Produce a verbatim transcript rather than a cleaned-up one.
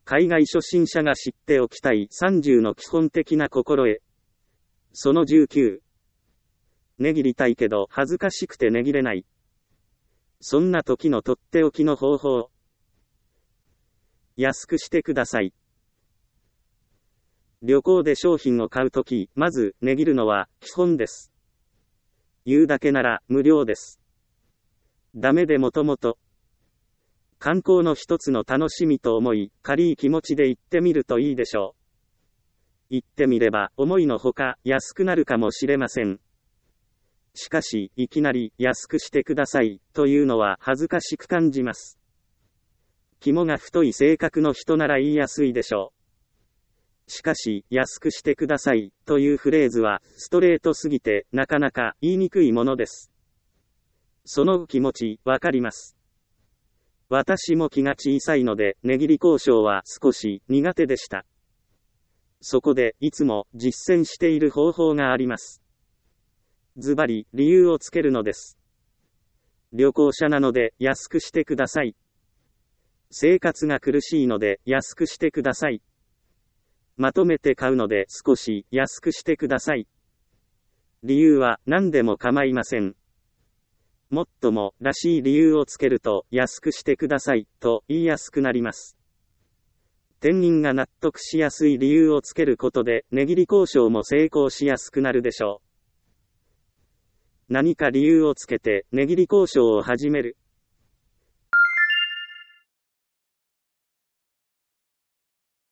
海外初心者が知っておきたいさんじゅうの基本的な心得。そのじゅうきゅう。値切りたいけど恥ずかしくて値切れない。そんな時のとっておきの方法。安くしてください。旅行で商品を買うとき、まず値切るのは基本です。言うだけなら無料です。ダメでもともと。観光の一つの楽しみと思い、軽い気持ちで行ってみるといいでしょう。行ってみれば思いのほか安くなるかもしれません。しかし、いきなり安くしてくださいというのは恥ずかしく感じます。肝が太い性格の人なら言いやすいでしょう。しかし、安くしてくださいというフレーズはストレートすぎてなかなか言いにくいものです。その気持ち、わかります。私も気が小さいので、値切り交渉は少し苦手でした。そこで、いつも実践している方法があります。ズバリ、理由をつけるのです。旅行者なので、安くしてください。生活が苦しいので、安くしてください。まとめて買うので、少し安くしてください。理由は何でも構いません。もっとも、らしい理由をつけると、安くしてください、と言いやすくなります。店員が納得しやすい理由をつけることで、値切り交渉も成功しやすくなるでしょう。何か理由をつけて、値切り交渉を始める。